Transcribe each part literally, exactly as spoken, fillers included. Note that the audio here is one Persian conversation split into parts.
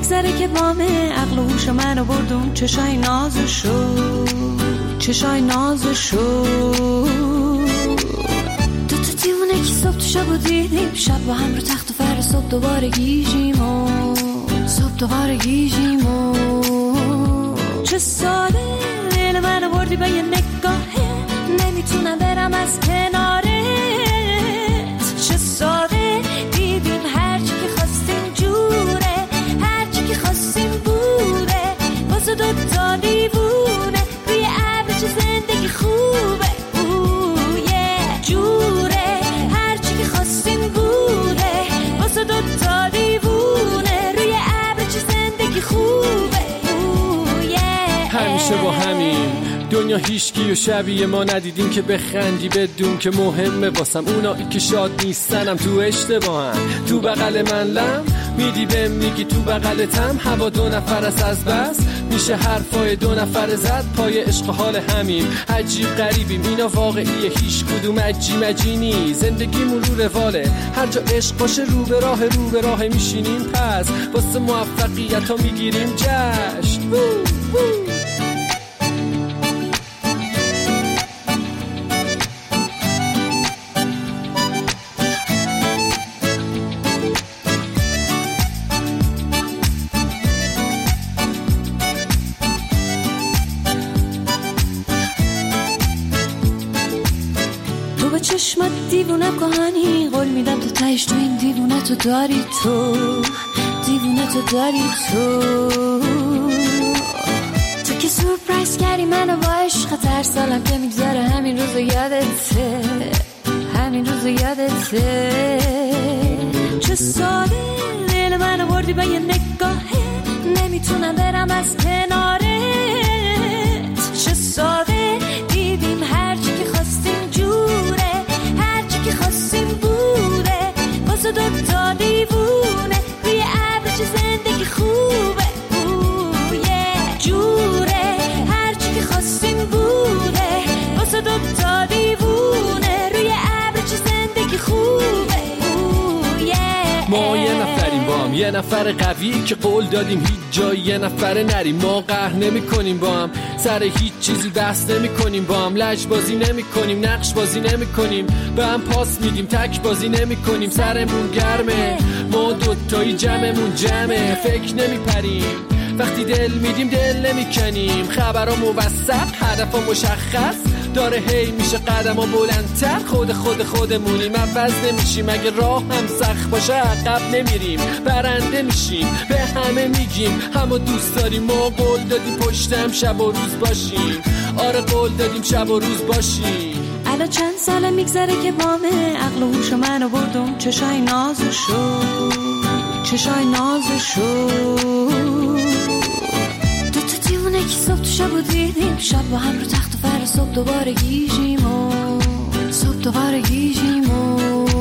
میگذره که بامه عقل و هوش منو بردون چشای نازشو چشای نازشو دو تا دیوونه که صبح تو شب و دیدیم شب با هم رو تخت و فر صبح دوباره گیجیم و صبح دوباره گیجیم و چه ساده دل منو بردی به یه نگاهه نمیتونم برم از کنارت چه ساده دیدیم هرچی که خواستیم جوره هرچی که خواستیم بوده واسه دوتا دیوونه روی ابر چه زندگی خوبه اوه یه جوره هرچی که خواستیم بوده واسه دوتا دیوونه روی ابر چه زندگی خوبه اوه یه همیشه با همین دنیا هیچکی و شبیه ما ندیدیم که بخندی بدون که مهمه واسم اونایی که شاد نیستنم تو اشتباهن تو بغل من لم میدی بهم میگی تو بغلتم هوا دو نفر است از بس میشه حرفای دو نفر زد پای عشق حال همین عجیب غریبیم اینا واقعیه هیچ کدوم عجی مجینی زندگیمون رو رواله هر جا عشق باشه رو به راه رو به راه میشینیم پس واسه موفقیت ها میگیریم جشن وو وو. چشمت دیوونه کهانی قول میدم تو تهش تو این دیوونه تو داری تو دیوونه تو داری تو تو که سورپرایز کردی منو با عشق هر سالم که میگذره همین روزو یادته همین روزو یادته چه ساده دل منو بردی به یه نگاهه نمیتونم برم از کنارت چه ساده دیدیم هرچی که خواستیم جوره که خواستیم بوده واسه دوتا دیوونه روی ابر چه زندگی خوبه اوه یه جوره هرچی که خواستیم بوده واسه دوتا دیوونه روی ابر چه زندگی خوبه اوه یه ما یه نفریم با هم یه نفر قوی که قول دادیم هیچ جای یه نفر نریم ما قهر نمی کنیم با هم سر هیچ چیزی بحث نمی کنیم با هم لج بازی نمی کنیم نقش بازی نمی کنیم به هم پاس میدیم تک بازی نمی کنیم سرمون گرمه ما دوتایی جمعمون جمعه فکر نمی پریم وقتی دل میدیم دل نمی کنیم خبرها موثق هدفها مشخص داره هی میشه قدم ها بلندتر خود خود خودمونیم عوض نمیشیم اگه راه هم سخت باشه عقب نمیریم برنده میشیم به همه میگیم همه دوست داریم ما قول دادیم پشتم شب و روز باشیم آره قول دادیم شب و روز باشیم الان چند ساله میگذره که بامه عقل و هوش منو بردم چشای نازشو چشای نازشو دو تا دیوونه که صبح تو شب و دیدیم شب با هم رو تخت و فر صبح دوباره گیجیم و صبح دوباره گیجیم و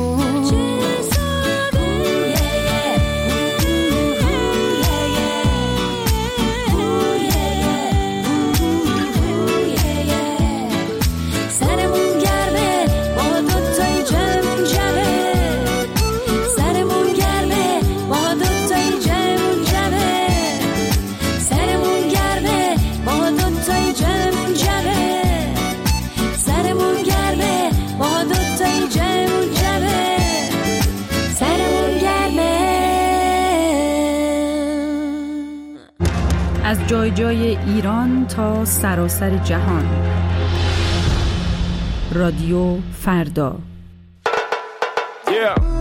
از جای جای ایران تا سراسر جهان رادیو فردا yeah.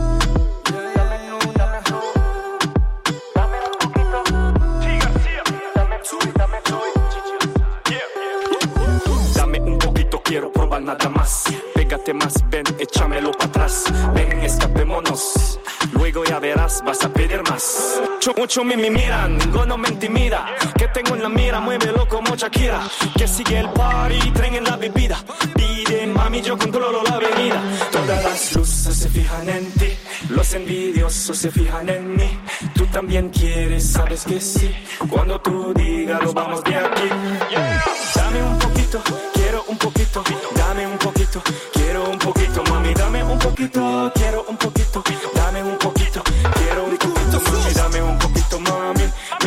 Quiero probar nada más. Pégate más, ven, échamelo para atrás. Ven, escapémonos. Luego ya verás, vas a pedir más. Mucho, mucho me, me miran, ninguno me intimida. Que tengo en la mira, muévelo como Shakira. Que sigue el party, tren en la bebida. Pide, mami, yo controlo la avenida. Todas las luces se fijan en ti. Los envidiosos se fijan en mí. Tú también quieres, sabes que sí. Cuando tú digas, lo vamos de aquí. Yeah. Dame un poquito, quiero un poquito. Dame un poquito, quiero un poquito. Mami, dame un poquito, quiero un poquito. Dame un poquito, quiero un poquito. Mami, dame un poquito, mami.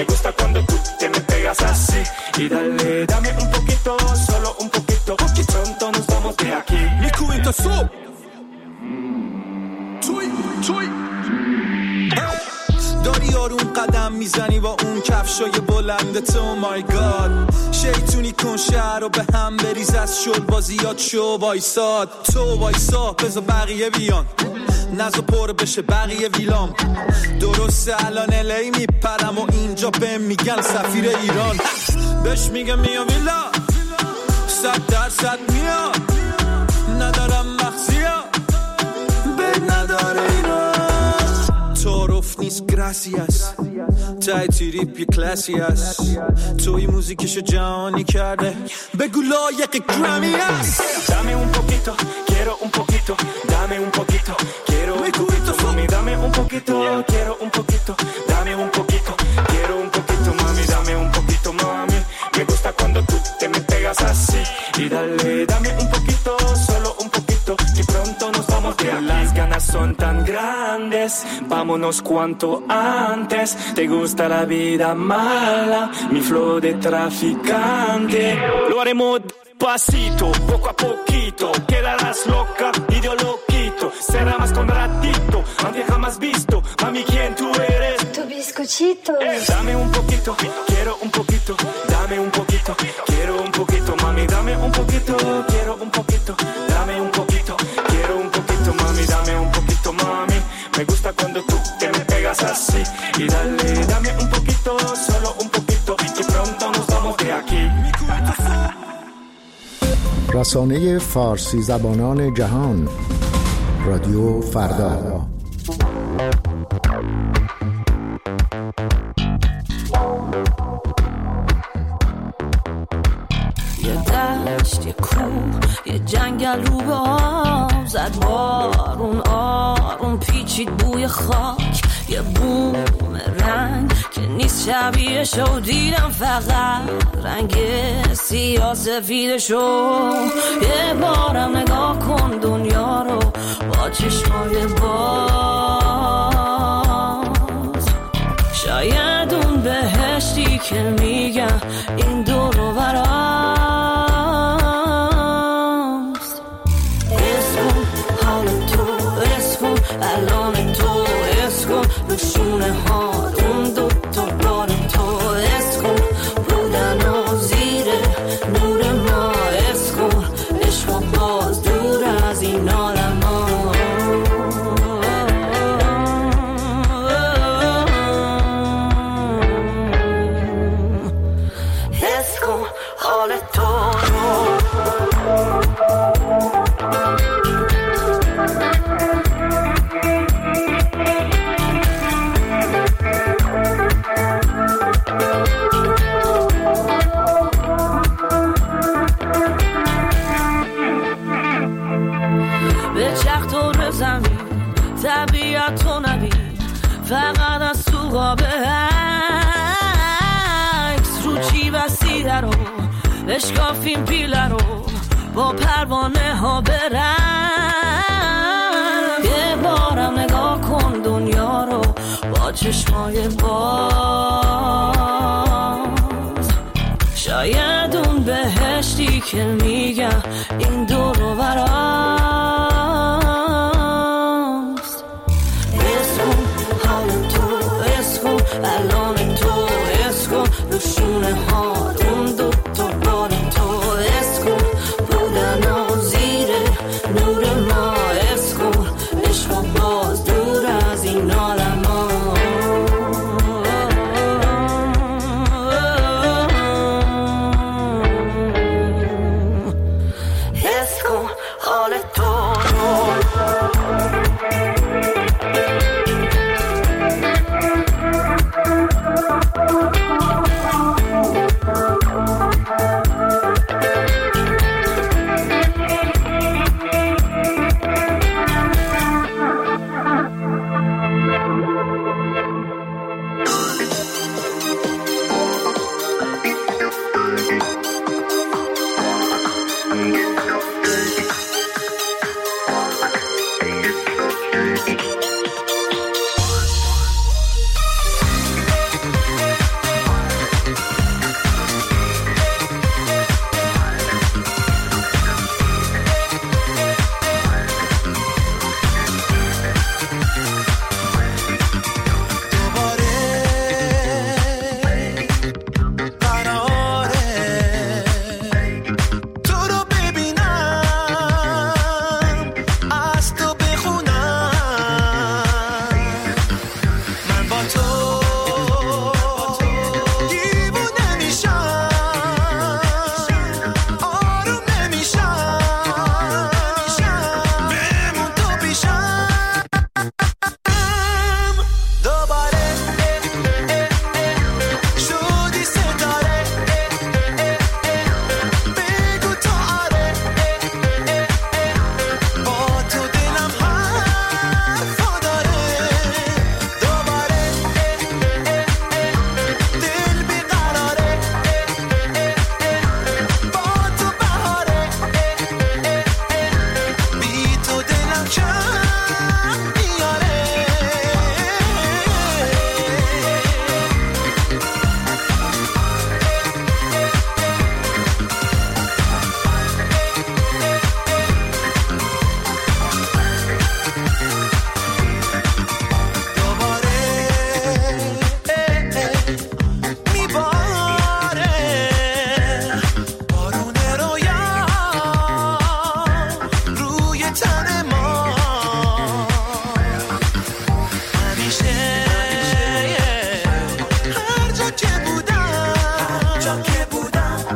pegas así y dale, dame un poquito, solo un poquito, y pronto nos vamos de aquí. میکوبیم تا صبح توی توی داری آروم قدم میزنی با اون کفشای بلند تو مای گاد شیطونی کن شهر رو به هم بریز از شل بازیات شو وایساد تو وایسا بذار بقیه بیان نزو پر بشه بقیه ویلام درسته الان الی میپرم و اینجا به میگن سفیر ایران بهش میگم میام ویلا صد درصد میام ندارم مخزیا بد نداره ایران تعارف نیست گراسیاس تای تریپ یه کلاسی هست توی موزیکشو جهانی کرده بگو لایق گرامی هست Dame un poquito, quiero un poquito, dame un poquito, quiero un poquito, mami, dame un poquito, quiero un poquito, dame un poquito, quiero un poquito, mami, dame un poquito, mami, me gusta cuando tú te me pegas así, y dale, dame un poquito, solo un poquito, y pronto nos vamos de aquí. Las ganas son tan grandes, vámonos cuanto antes, te gusta la vida mala, mi flow de traficante, lo haremos pasito, poco a poquito, quedarás loca y yo lo quito, será más con ratito, nadie jamás visto, mami, ¿quién tú eres? Tu bizcochito. Eh, dame un poquito, quiero un poquito, dame un poquito, quiero un poquito, mami, dame un poquito, quiero un poquito, dame un poquito, quiero un poquito, mami, dame un poquito, mami, me gusta cuando tú te me pegas así, y dale, dame un poquito, solo un poquito, y pronto nos vamos de aquí. رسانه فارسی زبانان جهان رادیو فردا یه دشت، یه کوه، یه جنگل رو به آب زد بارون آروم پیچید بوی خاک یه بوم رنگ که نیست شبیهشو دیدم فقط رنگ سیاه سفیدشو یه بارم نگاه کن دنیا رو با چشمای باز شاید اون بهشتی که میگم این دور و براست اسکن حال تو اسکن الان تو اسکن نشونه ها اون دو تا بار تو اسکن بودن و زیر نور ما اسکن عشق و باز دور از این عالم ها اسکن حال تو طبیعت تو نبید فقط از تو قاب عکس رو چی بسیده رو بشکافیم پیله رو با پروانه ها برم یه بارم نگاه کن دنیا رو با چشمای باز شاید اون بهشتی که میگم این دور و براست الان تو اسکن نشونه ها اون دو تا بار تو اسکن بودن و زیر نور ما اسکن عشق و باز دور از این عالم ها اسکن حال تو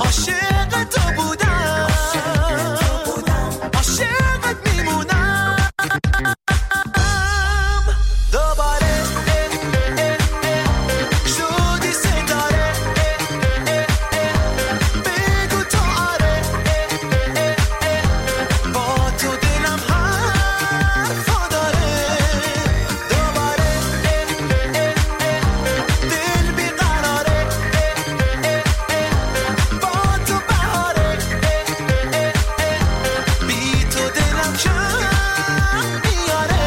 عاشق تو بودم عاشقت میمونم دوباره شدی ستاره بگو تو آره با تو دلم حرفا داره دوباره دل بیقراره با تو بهاره بی تو دلم کم میاره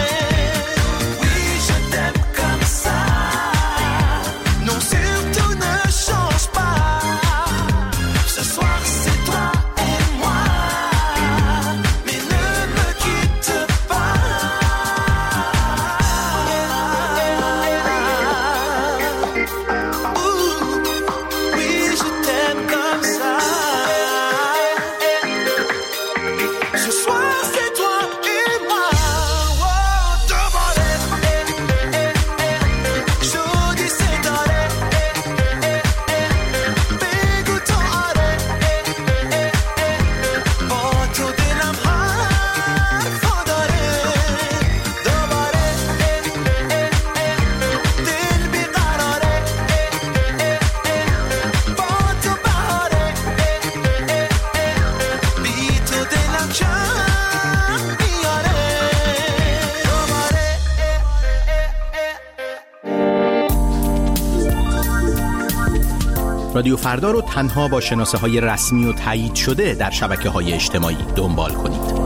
Oui je t'aime comme ça non surtout ne change pas ce soir c'est toi et moi mais ne me quitte pas Ouh, oui je t'aime comme ça ce soir c'est toi et moi oh, دوباره شدی ستاره بگو تو آره با تو دلم حرفا داره دوباره دل بیقراره با تو بهاره بی تو دلم کم میاره دوباره رادیو فردا رو تنها با شناسه های رسمی و تایید شده در شبکه های اجتماعی دنبال کنید.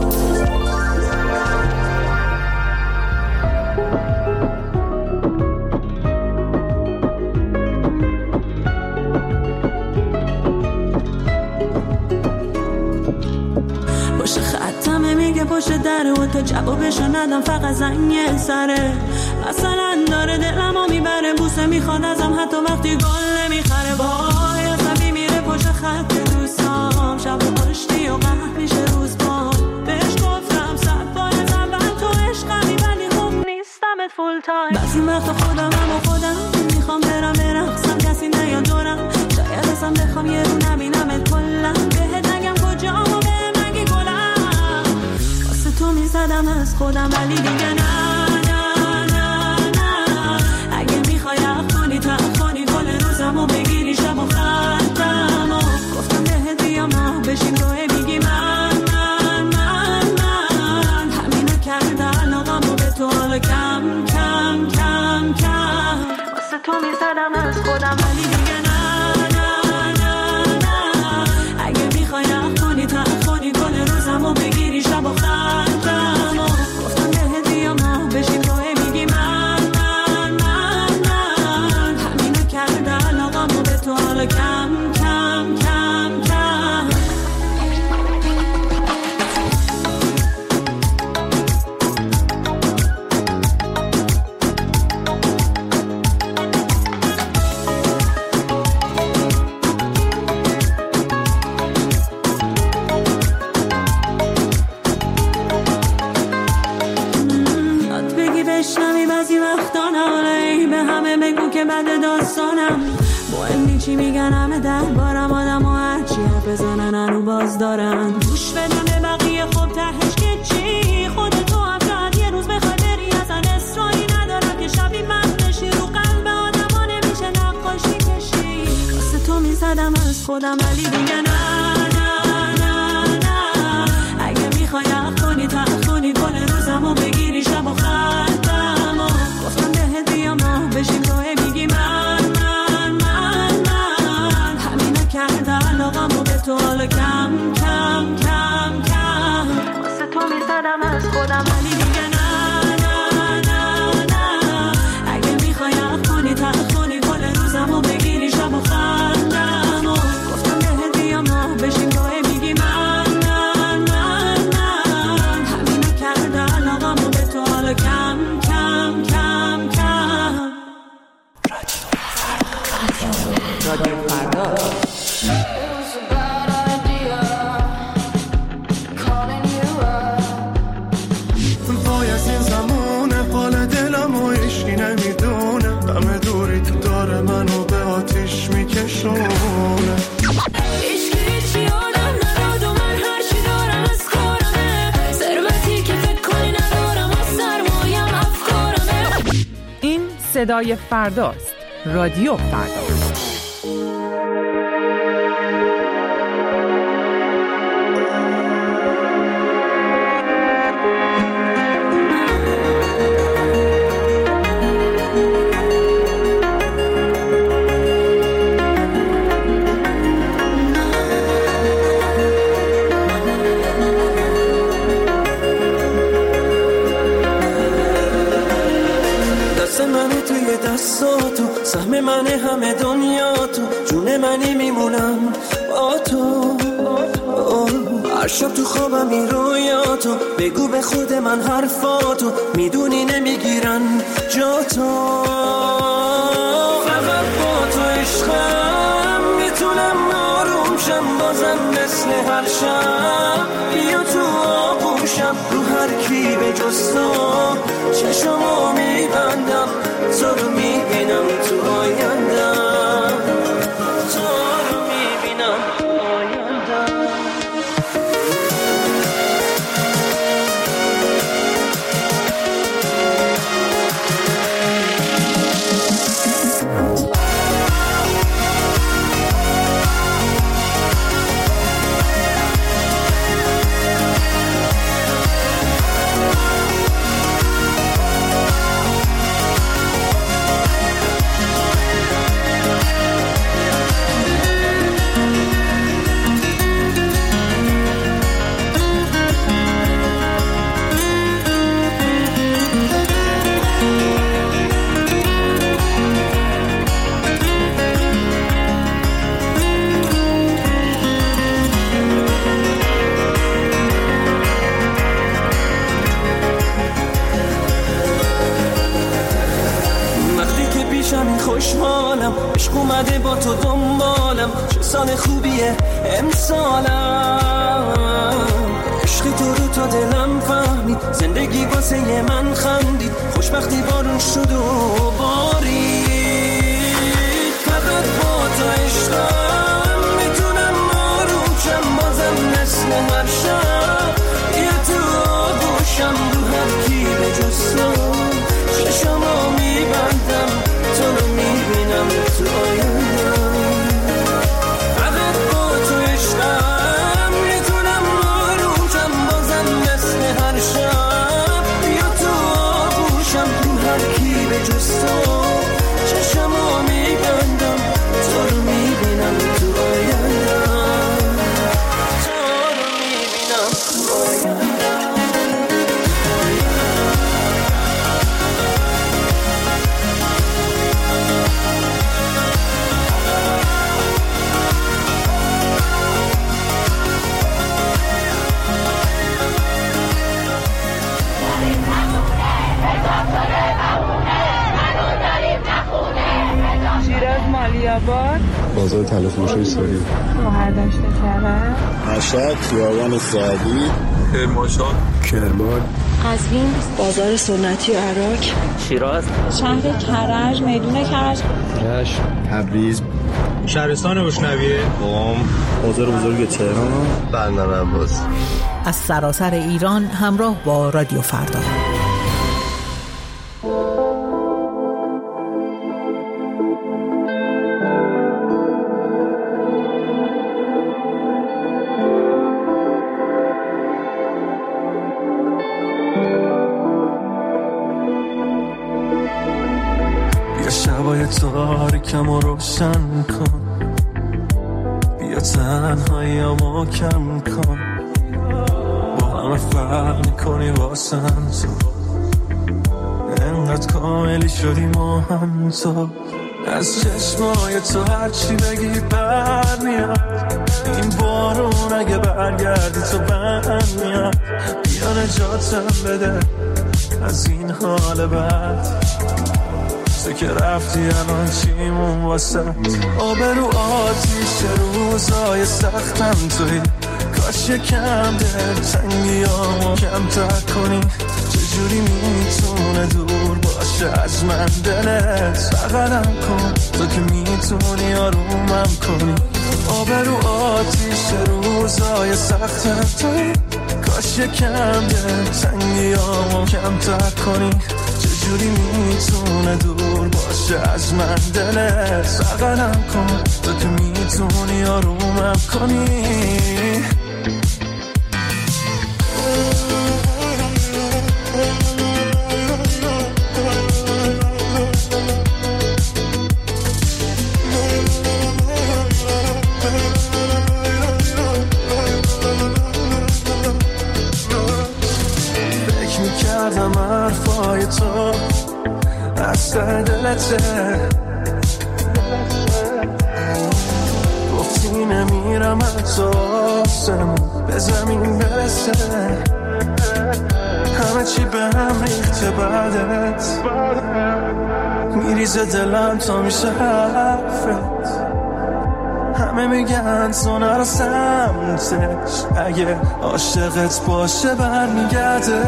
پشت خطمه میگه پشت دره و تا جوابشو ندم فقط زنگ سره مثلا داره دلمو میبره بوسه میخواد ازم حتی وقتی گل نمیخره وای عصبی میره پشت خط دوستام شب پشتی و قهر میشه روز با بهش گفتم صد بار از اول تو عشقمی ولی خوب نیستمت فول تایم بعضی وقتا خودم هم و خودم میخوام برم برقصم کسی نیاد دورم شاید ازم بخوام یه رو نبینمت کلا بهت نگم کجام و بهم نگی گلم واسه تو میزدم از خودم ولی دیگه نه نه نه نه اگه میخوای حق کنی تحق کنی گل روزمو بگیری شب و خطم و گفتم بهت بیام ماه بشیم روی میگی من من من من همینو کرده علاقمو به تو حالا کم کم کم کم واسه تو میزدم از خودم ولی دیگه نه نه نه نه اگه میخوای حق کنی تحق کنی گل روزمو بگیری شب و خطم و گفتم بهت بیام ماه بشیم روی میگی من من من من همینو کرده علاقمو به تو حالا کم کم کم کم یاد بگی بشنوی بعضی وقتا ناله به همه بگو که بد داستانم مهم نی چی میگن همه دربارم آدم و هرچی حرف بزنن هنو باز دارن گوش بدم به بقیه خب تهش که چی خودتو هم شاید یه روز بخوای بری ازن اصراری ندارم که شبی من بشی رو قلب آدم ها نمیشه نقاشی کشی واسه تو میزدم از خودم ولی دیگه نه نه نه نه اگه میخوای حق کنی تحق کنی گل روزمو بگیری شب و خطم و گفتم بهت بیام ماه بشیم روی میگی من من من من همینو کرده علاقمو به تو حالا کم کم کم کم واسه تو میزدم از خودم ولی دیگه نه نه نه نه اگه میخوای حق کنی تحق کنی گل روزمو بگیری شب و خطم و گفتم بهت بیام ماه بشیم روی میگی من من من من همینو کرده علاقمو به تو حالا کم کم کم کم رادیو فردا رادیو فردا صدای فرداست. رادیو فردا. دستاتو سهم من همه دنیا تو جون منی میمونم با تو. هر شب تو خوابم این رویاتو بگو به خود من حرفاتو میدونی نمیگیرن جا تو. فقط با تو عشقم میتونم آروم شم بازم مثل هر شب. بیا تو آغوشم رو هر کی به جز تو چشمو میبندم تو رو میبینم تو آیندم تو رو میبینم تو آیندم. خوشحالم عشق اومده با تو دنبالم چه سال خوبیه امسالم. عشق تو رو تا دلم فهمید زندگی واسه من خندید خوشبختی بارون شد و بارید. فقط با تو عشقم میتونم آروم شم بازم مثل هر شب. بیا تو آغوشم رو هر کی به جز تو چشمو میبندم تو رو میبینم تو آیندم. فقط با تو عشقم میتونم آروم شم بازم مثل هر شب. بیا تو آغوشم رو هر کی به جز تو چشمو میبندم تو رو میبینم تو آیندم تو رو میبینم تو آیندم. شیراز مالیاباد بازار تلفروشی ساری شوهر داشته کرد مشهد خیابان سعدی کرمانشاه کرمان قزوین بازار سنتی عراق شیراز شهر کرج میدون کرج رشت تبریز شهرستان بشنویه قم بازار بزرگ تهران بندر عباس. از سراسر ایران همراه با رادیو فردا. شبای تاریکم رو روشن کن. بیا تنهاییامو کم کن. با همه فرق میکنی واسم تو انقدر کاملی شدی ما هم تو. از چشمای تو هرچی بگی بر میاد. این بارون اگه برگردی تو بند میاد. بیا نجاتم بده از این حال بد. تو که رفتی الان چیمون واسه آبرو آتیش روزای سختم توی. کاش یکم دل تنگیامو کمتر کنی. چجوری میتونه دور باشه از من دلت. بغلم کن تو که میتونی آرومم کنی. آبرو آتیش روزای سختم توی. کاش یکم دل تنگیامو کمتر کنی. چجوری میتونه دور باشه از من دلت؟ بغلم کن تو که میتونی آرومم کنی. فکر میکردم حرفای تو از ته دلته، گفتی نمیرم از آسمون به زمین برسه. همه چی به هم ریخته بعدت، میریزه دلم تا میشه حرفت. همه میگن تو نرو سمتش، اگه عاشقت باشه برمیگرده.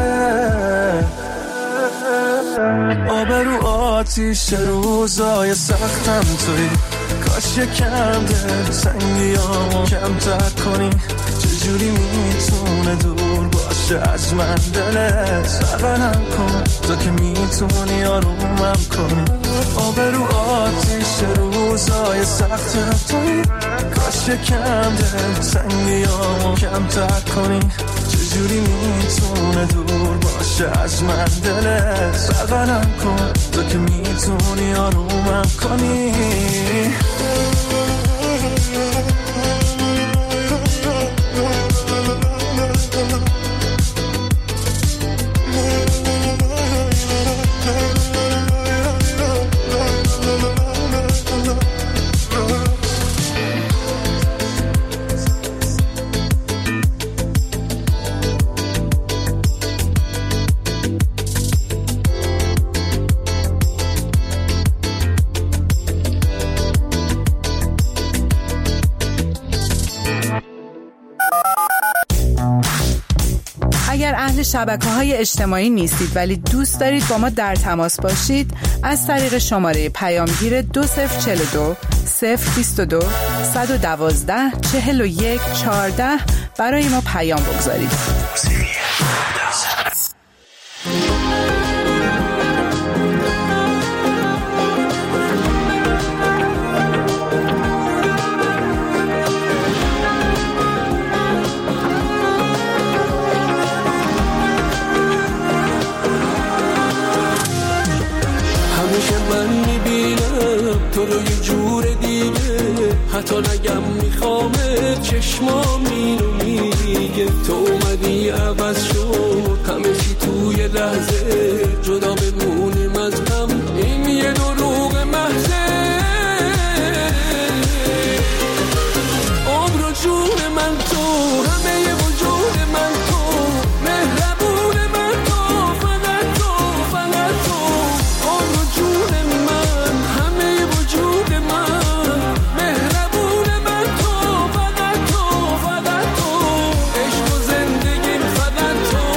آبرو آتیش روزای سختم توی، کاش یکم دل سنگیامو کمتر کنی. چجوری میتونه دور باشه از من دلت؟ بغلم کن تو که میتونی آرومم کنی. آبرو آتیش روزای سختم توی، کاش یکم دل سنگیامو کمتر کنی. چجوری میتونه دور باشه از من دلت؟ بغلم کن تو که میتونی آرومم کنی. اگر اهل شبکه‌های اجتماعی نیستید ولی دوست دارید با ما در تماس باشید، از طریق شماره پیامگیر دو صفر چهل و دو صفر بیست و دو صد و دوازده چهل و یک چهارده برای ما پیام بگذارید. تو رو یه جور دیگه، حتی نگم میخوامه، چشمام اینو میگه. تو اومدی عوض شد همه چی توی لحظه، جدا بمونیم از هم، این یه دروغ محضه. عمر و جون من تو، همه یه وجود من تو، مهربون من تو، فقط تو، فقط تو. عمر و جون من، همه وجود من، مهربون من تو، فقط تو، فقط تو. عشق و زندگیم فقط تو.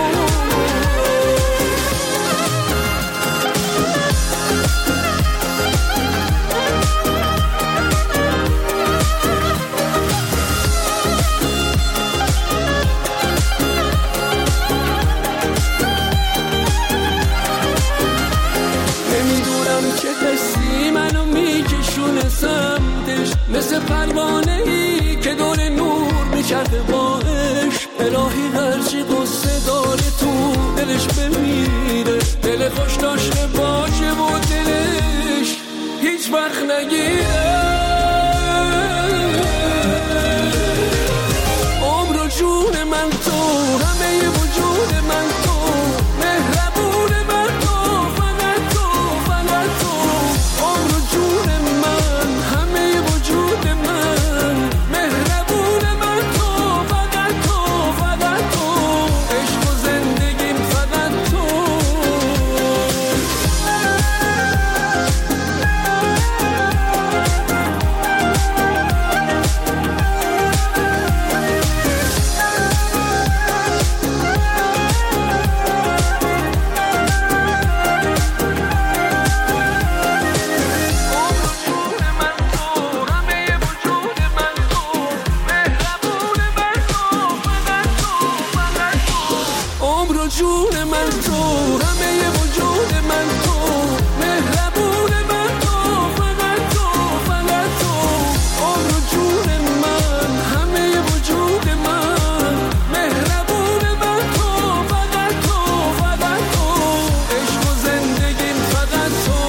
نمیدونم چه حسی منو میکشونه سمتش، مثل پروانه‌ای که دور نور میچرخه باش. الهی هرچی قصه داره تو دلش بمیره، دل خوش داشته باشه و دلش هیچ وقت نگیره. عمر و جون من تو، همه وجود من تو، مهربون من تو، فقط تو، فقط تو. عمر و جون من، همه وجود من، مهربون من تو، فقط تو، فقط تو. عشق و زندگیم فقط تو. جون من تو، همه وجود من تو، مهربون من تو، فقط تو، فقط تو، عمر و جون من، همه وجود من، مهربون من تو، فقط تو، فقط تو، عشق و زندگیم فقط تو.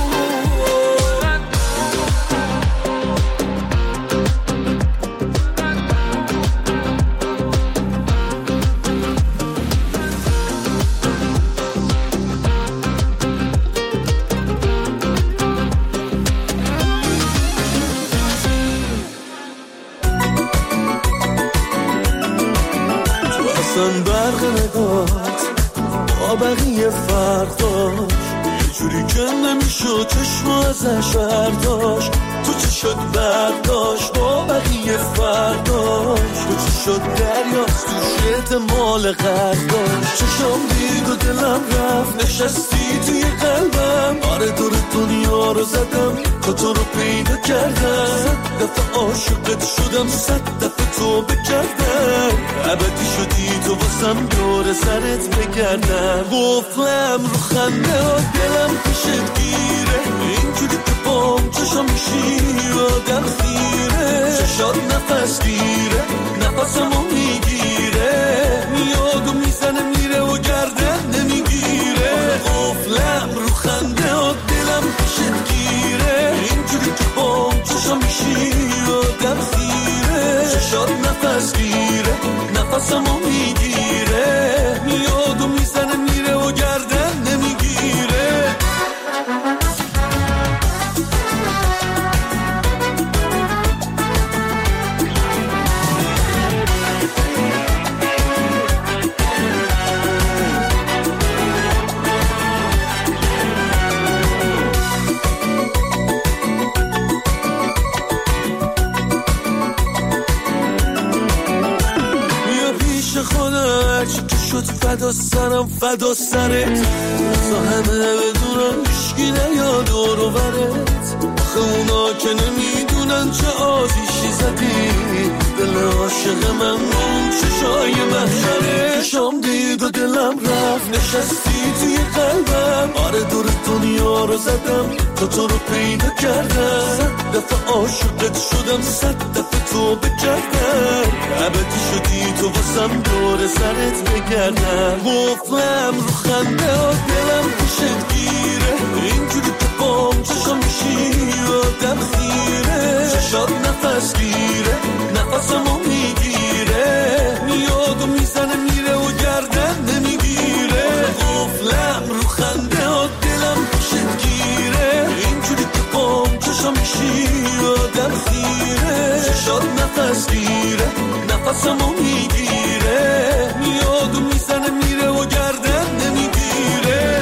برق نگات با بقیه فرق داشت، یه جوری که نمیشد چشم ازش برداشت، تو چی شد برداشت با بقیه فرق داشت، تو چی شد دریاست توش احتمال غرق داشت، چشم دید و دلم رفت نشستی توی قلبم، آره دور دنیا رو زدم تا تو رو پیدا کردم، صد دفعه عاشقت شدم صد دفعه تو بکردم، ابدی شدی تو واسم دور سرت بگردم، قفلم رو خنده و دلم پیشت گیره، اینجوری که بام چشم میشی آدم خیره، چشات نفس گیره نفسمو میگیره، میاد و میزنه میره و گردن نمیگیره، قفلم رو خنده و دلم پیشت گیره، اینجوری که بام چشم میشی آدم خیره، چشات نفس گیره نفسمو میگیره، میاد و میزنه میره و گردن نمیگیره. شد فدا سرم فدا سرت، تا همه بدونن هیچکی نیاد دور و برت، آخه اونا که نمیدونن چه آزیشی زدی، دل عاشق من اون چشای محشره، چشام دید و دلم رفت نشستی توی قلبم، آره دور دنیا رو زدم تا تو رو پیدا کردم، صد دفعه عاشقت شدم صد دفعه تو بکردم، ابدی شدی تو واسم دور سرت بگردم، قفلم رو خنده و دلم پیشت گیره، اینجوری که بام چشم میشی آدم خیره، چشات نفس گیره نفسمو میگیره، میاد و میزنه میره و گردن نمیگیره، قفلم رو خنده و دلم پیشت گیره، اینجوری که بام چشم میشی آدم خیره، چشات نفس گیره نفسمو میگیره، میاد و میزنه میره و گردن نمیگیره.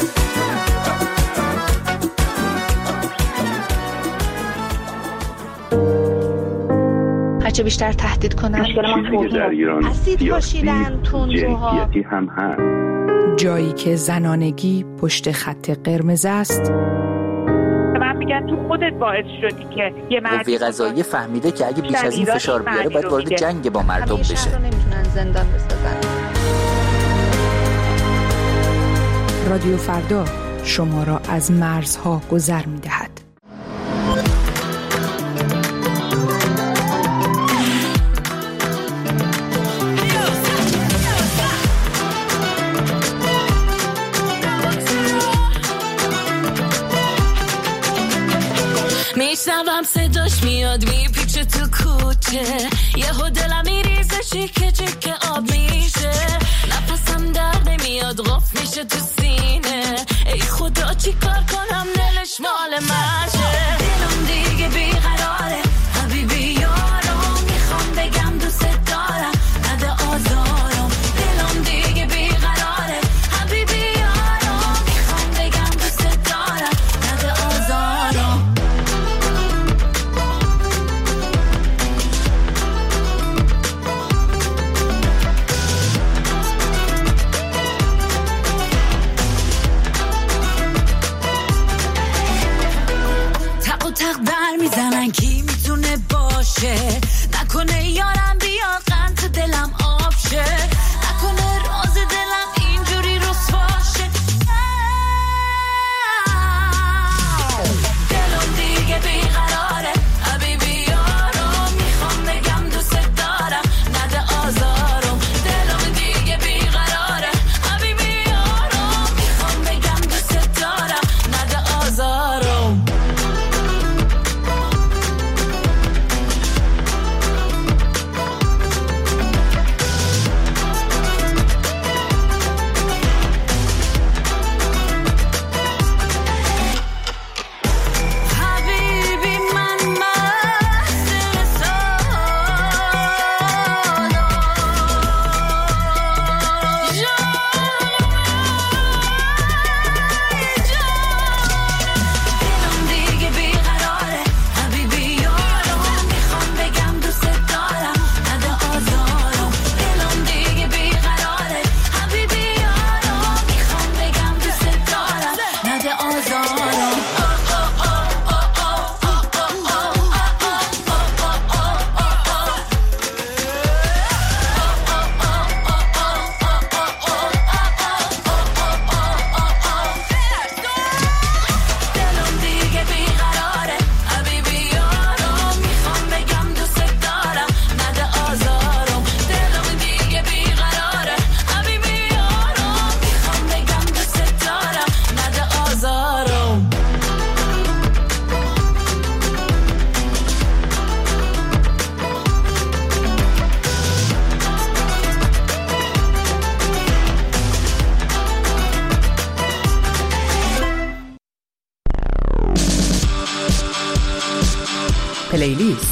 هرچه بیشتر تهدید کنن چیزی در ایران سیاسی جنسیتی هم هست، جایی که زنانگی پشت خط قرمز است. من میگم تو خودت باعث شدی که یه مرد قوه قضاییه فهمیده که اگه بیش از این فشار بیاره باید وارد جنگ با مردم بشه. همیشه نمیتونن زندان بسازن. رادیو فردا شما را از مرزها گذر می‌دهد. میشنوم صداش میاد میپیچه تو کوچه، یهو دلم میریزه چیکه چیکه آب میشه، نفسم در نمیاد غف میشه تو سینه، ای خدا چی کار کنم دلش مال منشه، دلم دیگه بیقراره حبیبی یارم، میخوام بگم دوست دارم نده آزارم، دلم دیگه بیقراره حبیبی یارم، میخوام بگم دوست دارم نده آزارم. میزنن کی میتونه باشه، نکنه یارم بیاد قند تو دلم آب شه، نکنه راز دلم این پلیلیست.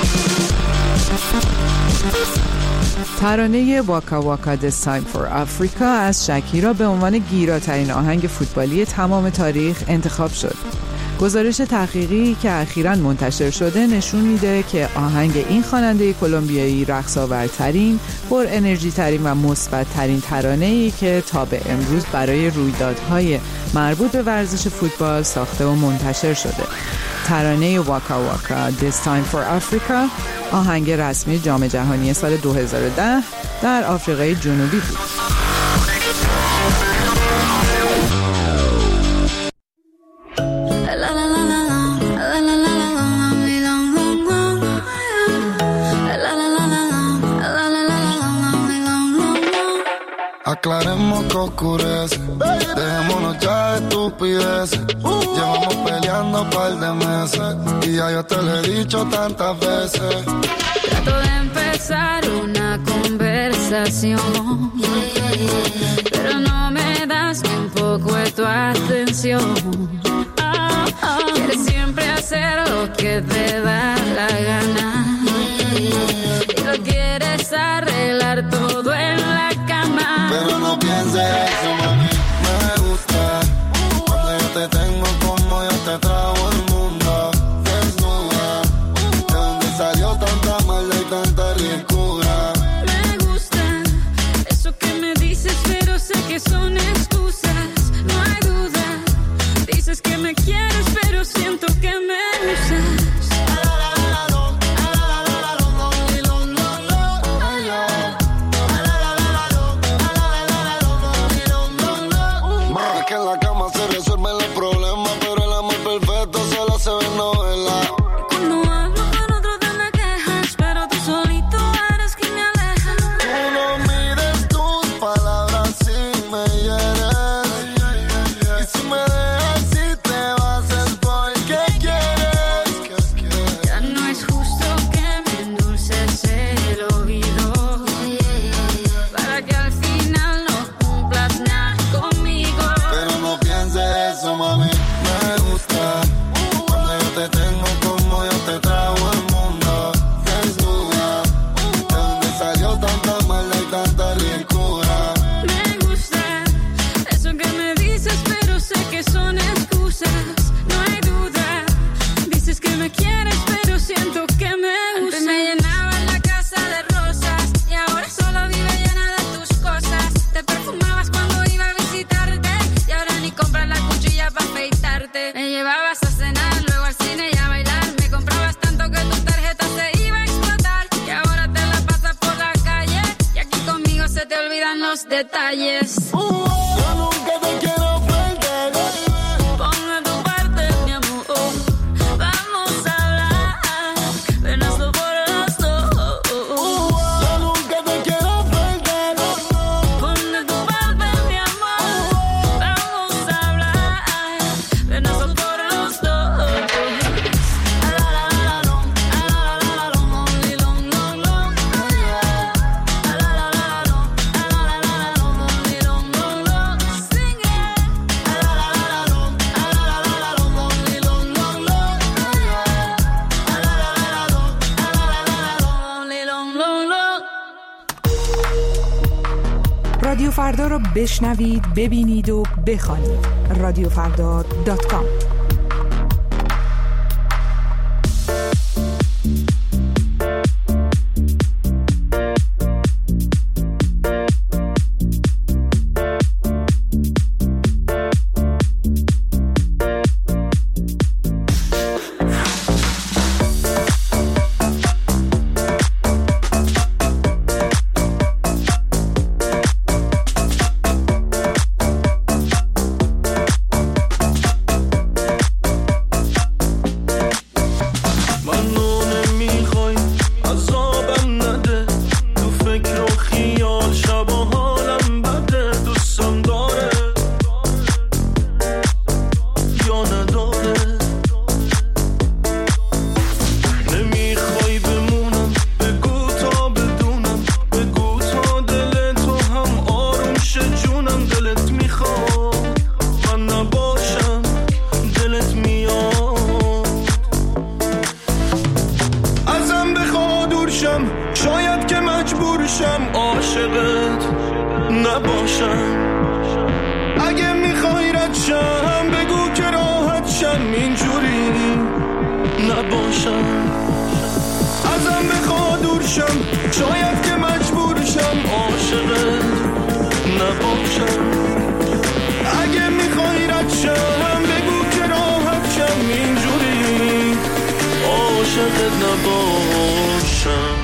ترانه واکا واکا This Time for Africa از شکیرا به عنوان گیراترین آهنگ فوتبالی تمام تاریخ انتخاب شد. گزارش تحقیقی که اخیراً منتشر شده نشون میده که آهنگ این خواننده کلمبیایی رقص‌آورترین، پر انرژی ترین و مثبت ترین ترانه‌ای که تا به امروز برای رویدادهای مربوط به ورزش فوتبال ساخته و منتشر شده. ترانه واکا واکا This Time for Africa آهنگ رسمی جام جهانی سال دو هزار و ده در آفریقای جنوبی بود. Aclaremos que oscurece, dejémonos ya de estupideces. Llevamos peleando un par de meses y ya yo te lo he dicho tantas veces. Trato de empezar una conversación, pero no me das ni un poco de tu atención. Oh, oh. Quieres siempre hacer lo que te da la gana y lo quieres arreglar todo en la cama. Pero no pienses eso, mami, me gusta cuando yo te tengo como yo te trago el mundo desnuda. ¿De dónde salió tanta maldad y tanta ricura? Me gusta eso que me dices, pero sé que son excusas, no hay duda. Dices que me quieres, pero siento que me usas. Detalles. Uh, yo nunca te quiero perder. Ponme tu parte, mi amor. Vamos a hablar. Ven, hazlo por los dos. Uh, yo nunca te quiero perder. Ponme tu parte, mi amor. Vamos a hablar. Ven, hazlo por los dos. رادیو فردا رو بشنوید، ببینید و بخوانید. رادیو فردا دات کام باشم، شاید که مجبورشم عاشقت نباشم. اگه میخوای رد شم بگو که راحت شم، اینجوری نباشم. ازم بخوا دور شم، شاید که مجبورشم عاشقت نباشم. اگه میخوای رد شم بگو که راحت شم، اینجوری عاشقت نباشم.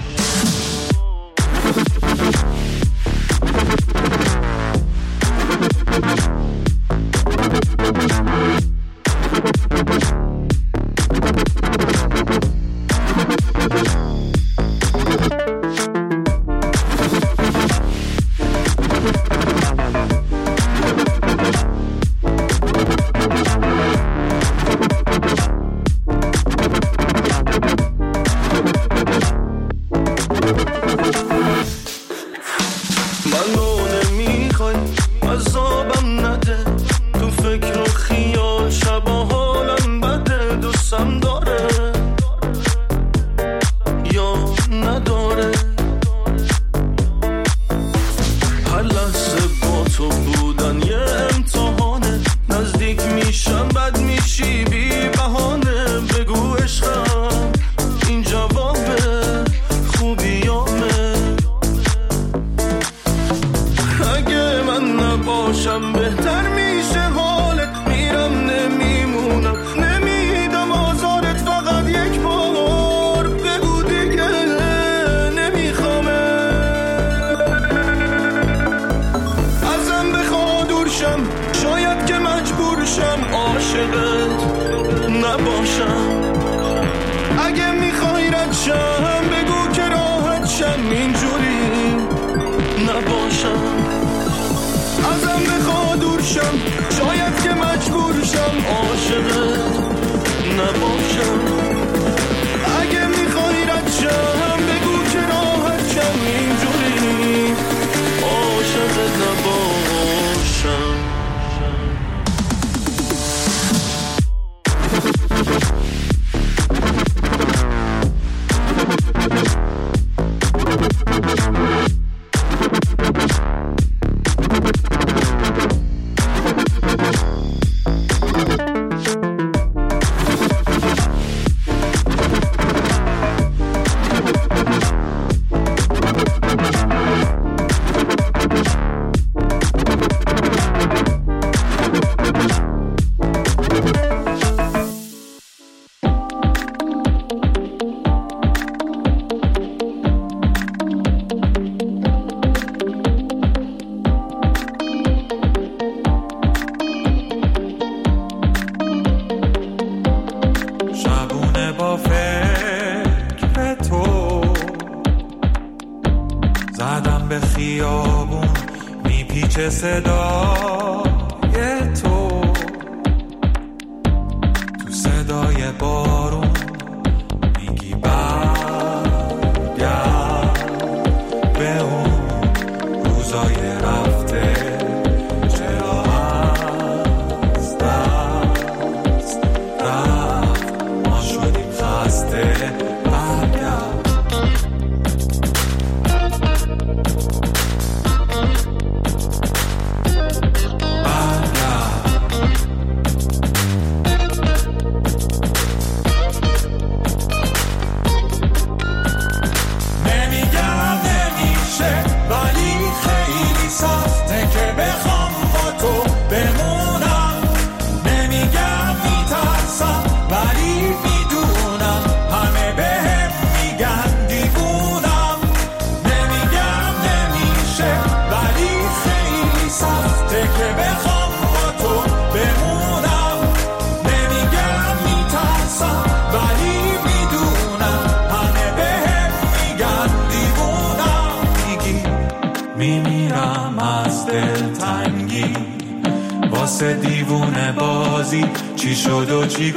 واسه دیوونه بازی چی شد و چی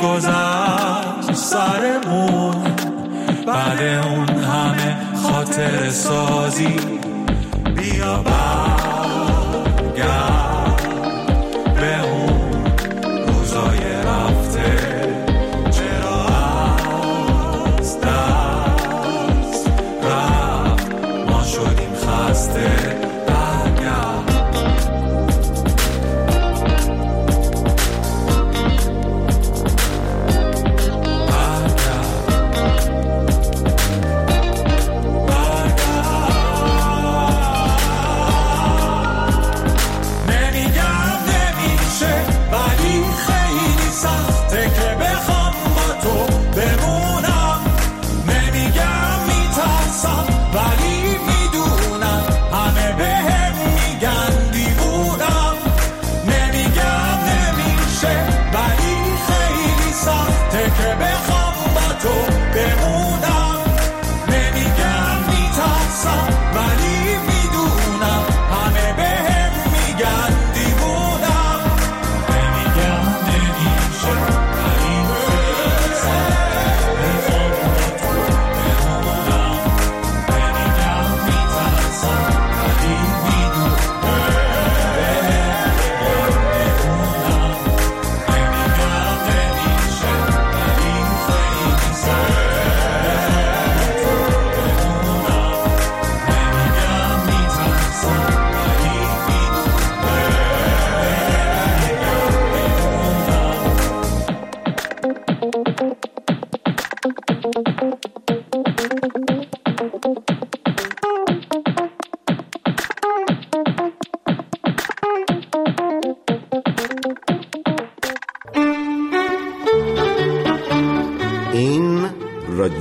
گذشت سرمون، بعد اون همه خاطر سازی بیا برگرد به اون روزای رفته. چرا از دست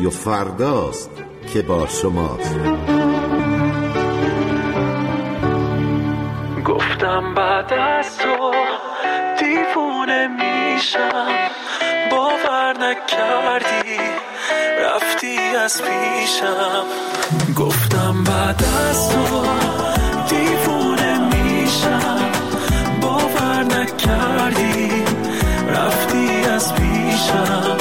رادیو فرداست که با شماست. گفتم بعد از تو دیوونه میشم، باور نکردی رفتی از پیشم. گفتم بعد از تو دیوونه میشم، باور نکردی رفتی از پیشم.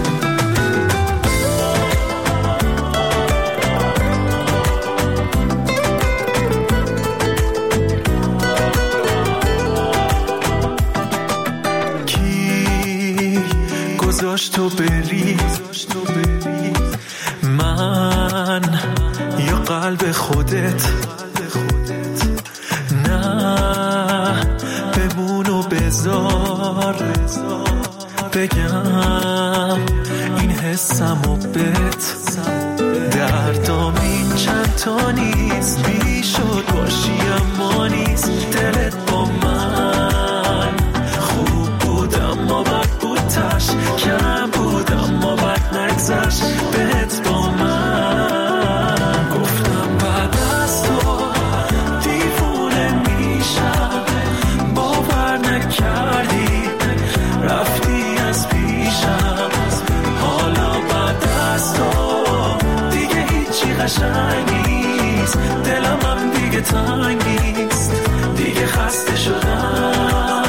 کی گذاشت تو بری، من یا قلب خودت؟ نه بمون و بذار بگم این حسم و بت. دردام این چند تا نیست، بی شد باشی اما نیست. دلت با من خوب بود اما بد بود، تش کم بود اما بد نگذشت بهت با من. گفتم بعد از تو دیوونه میشم، باور نکردی رفتی از پیشم. حالا بعد از تو دیگه هیچی قشنگ نیست، دلم هم دیگه تنگ نیست، دیگه خسته شدم.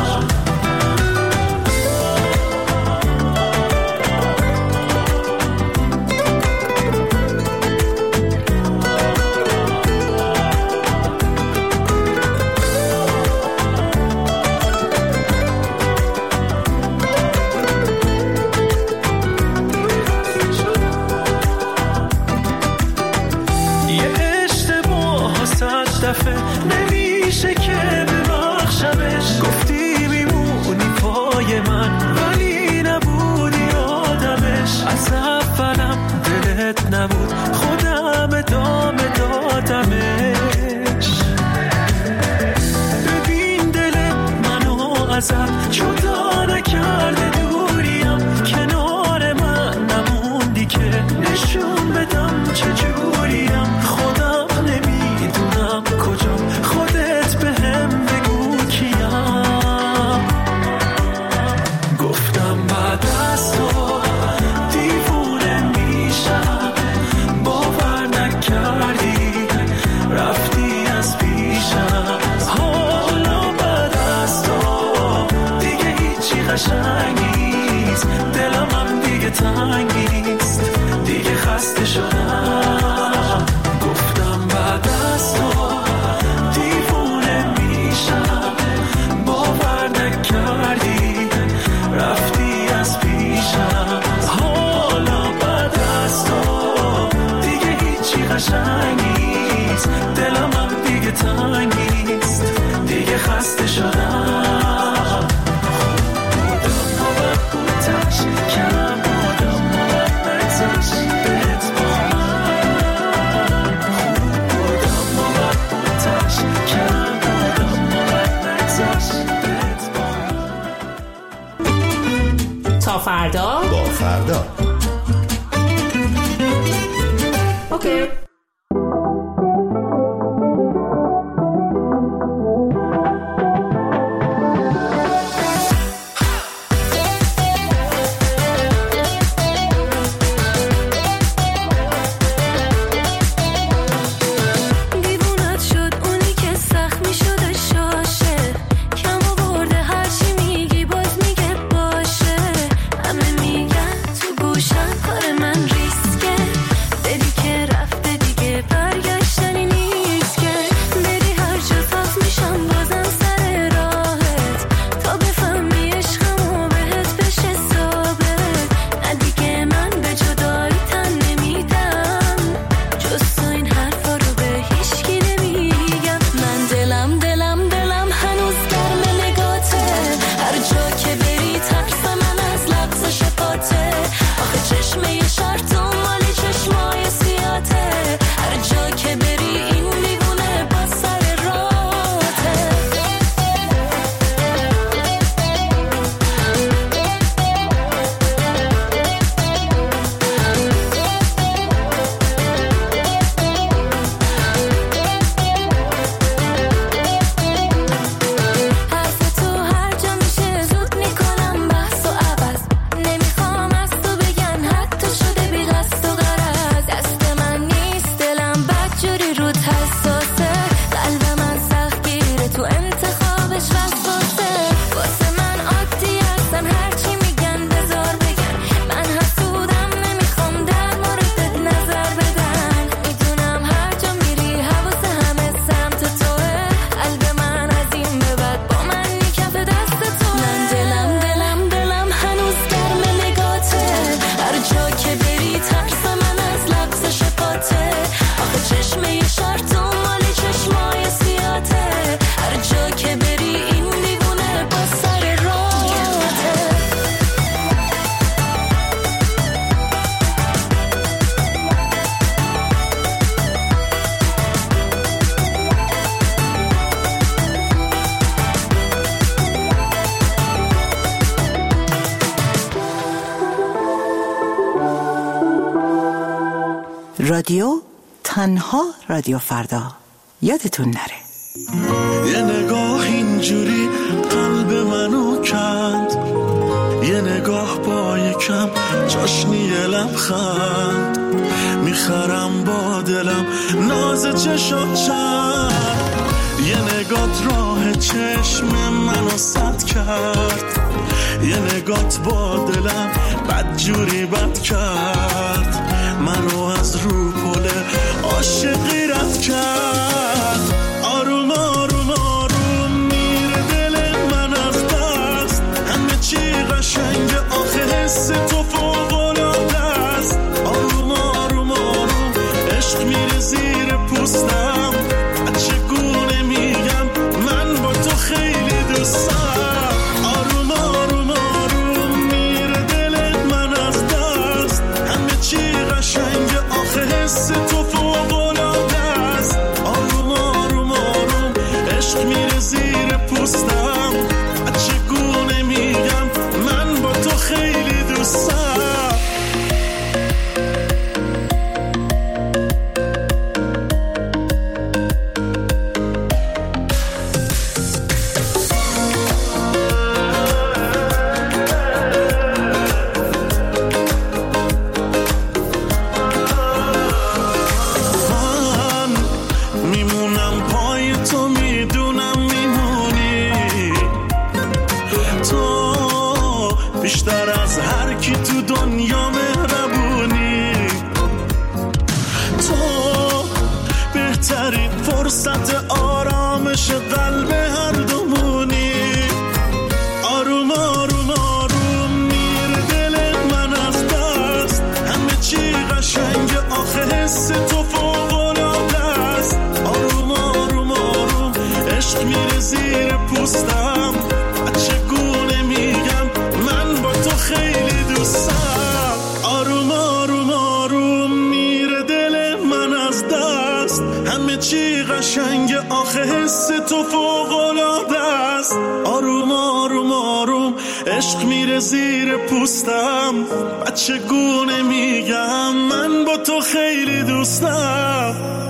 نمیشه که ببخشمش، گفتی میمونی پای من ولی نبودی آدمش. از اولم دلت نبود، خودم ادامه دادمش. ببین دل منو ازت جدا نکرده، دوریم کنار من نموندی که نشون بدم چجوریم. خودم نمیدونم کجام، خودت بهم بگو کیم. گفتم بعد از تو دیوونه میشم، باور نکردی رفتی از پیشم. حالا بعد از تو دیگه هیچی قشنگ نیست، دلم هم دیگه تنگ نیست، دیگه خسته شدم. گفتم بعد از تو دیوونه میشم، باور نکردی رفتی از پیشم. حالا بعد از تو دیگه هیچی قشنگ نیست، دلم هم دیگه تنگ نیست، دیگه خسته شدم. بودم و بد بود، تش کم بودم و بد نگذشت بهت با من. خوب بودم و بد بود، تش کم بودم و بد نگذشت بهت با من. تا فردا با فردا. اوکی. دیوونت شد اونی که سخت می شده شاشه، کم آورده هرچی میگی باز میگه باشه. همه میگن تو رادیو، تنها رادیو فردا. یادتون نره. یه نگاه اینجوری قلب منو کند، یه نگاه با یکم چاشنی لبخند، میخرم با دلم ناز چشات چند. یه نگات راه چشم منو سد کرد، یه نگات با دلم بدجوری بد کرد، منو از رو پل عاشقی رد کرد. آروم آروم آروم میره دل من از دست، همه چی قشنگ آخه حس تو فوق‌العاده است. آروم آروم آروم عشق میره زیر پوستم، چگونه میگم من با تو خیلی دوستم. آروم آروم آروم میره دل من از دست، همه چی قشنگ آخه حس تو فوق‌العاده است. آروم آروم آروم عشق میره زیر پوستم، چگونه میگم من با تو خیلی دوستم. بیشتر از هر کی تو دنیا مهربونی، تو بهترین فرصت آرامش قلب هر دومونی. آروم آروم آروم میره دل من از دست، همه چی قشنگ آخه حس تو فوق‌العاده است. آروم آروم آروم عشق میره زیر پوستم، چگونه میگم من با تو خیلی دوستم. آروم آروم آروم میره دل من از دست، همه چی قشنگ آخه حس تو فوق‌العاده است. آروم آروم آروم عشق میره زیر پوستم، چگونه میگم من با تو خیلی دوستم.